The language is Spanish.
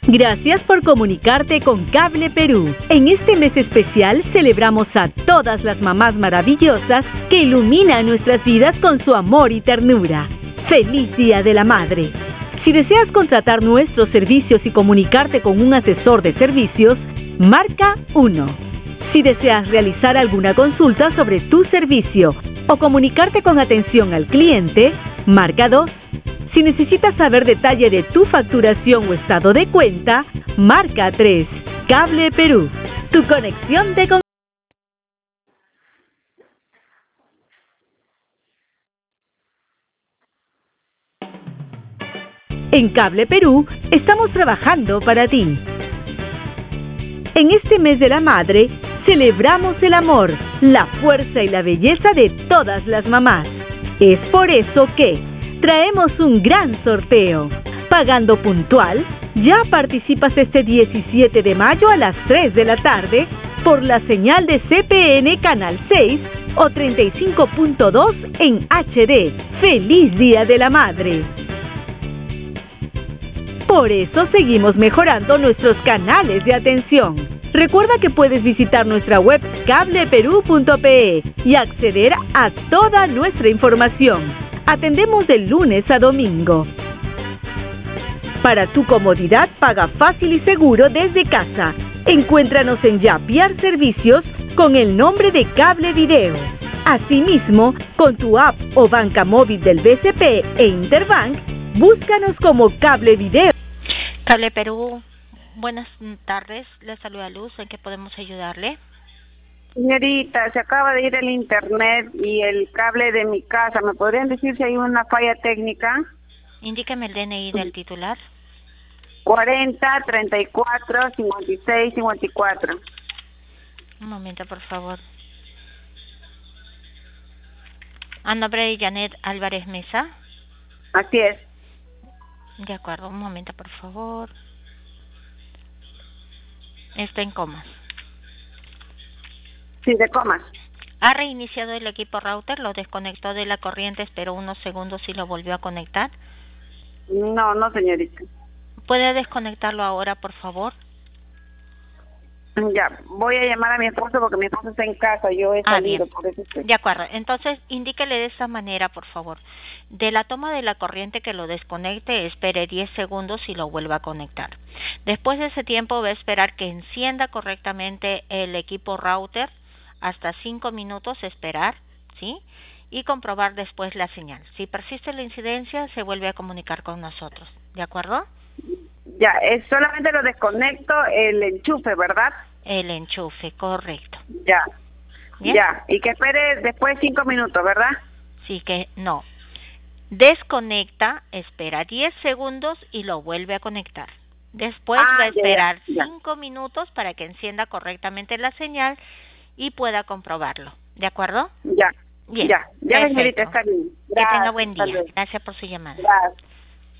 Gracias por comunicarte con Cable Perú. En este mes especial celebramos a todas las mamás maravillosas que iluminan nuestras vidas con su amor y ternura. ¡Feliz Día de la Madre! Si deseas contratar nuestros servicios y comunicarte con un asesor de servicios, marca 1. Si deseas realizar alguna consulta sobre tu servicio o comunicarte con atención al cliente, marca 2. Si necesitas saber detalle de tu facturación o estado de cuenta, marca 3. Cable Perú, tu conexión de En Cable Perú estamos trabajando para ti. En este mes de la madre, celebramos el amor, la fuerza y la belleza de todas las mamás. Es por eso que traemos un gran sorteo. Pagando puntual, ya participas este 17 de mayo a las 3 de la tarde por la señal de CPN Canal 6 o 35.2 en HD. ¡Feliz Día de la Madre! Por eso seguimos mejorando nuestros canales de atención. Recuerda que puedes visitar nuestra web cableperú.pe y acceder a toda nuestra información. Atendemos de lunes a domingo. Para tu comodidad, paga fácil y seguro desde casa. Encuéntranos en Yapiar Servicios con el nombre de Cable Video. Asimismo, con tu app o banca móvil del BCP e Interbank, búscanos como Cable Video. Cable Perú, buenas tardes. Le saluda Luz. ¿En qué podemos ayudarle? Señorita, se acaba de ir el internet y el cable de mi casa. ¿Me podrían decir si hay una falla técnica? Indíqueme el DNI del titular. 40 34 56 54. Un momento, por favor. A nombre de Janet Álvarez Mesa. Así es. De acuerdo, un momento, por favor. Está en comas. Sí, de comas. ¿Ha reiniciado el equipo router? ¿Lo desconectó de la corriente, esperó unos segundos y lo volvió a conectar? No, señorita. ¿Puede desconectarlo ahora, por favor? Ya, voy a llamar a mi esposo porque mi esposo está en casa, yo he salido, por eso estoy. De acuerdo, entonces indíquele de esta manera, por favor. De la toma de la corriente que lo desconecte, espere 10 segundos y lo vuelva a conectar. Después de ese tiempo va a esperar que encienda correctamente el equipo router, hasta 5 minutos esperar, ¿sí? Y comprobar después la señal. Si persiste la incidencia, se vuelve a comunicar con nosotros, ¿de acuerdo? Ya, solamente lo desconecto el enchufe, ¿verdad? El enchufe, correcto. Ya. ¿Bien? Ya, y que espere después 5 minutos, ¿verdad? Sí que no. Desconecta, espera 10 segundos y lo vuelve a conectar. Después va a esperar 5 minutos para que encienda correctamente la señal y pueda comprobarlo. ¿De acuerdo? Ya. Bien. Ya, señorita, está bien. Gracias, que tenga buen día. Gracias por su llamada. Gracias.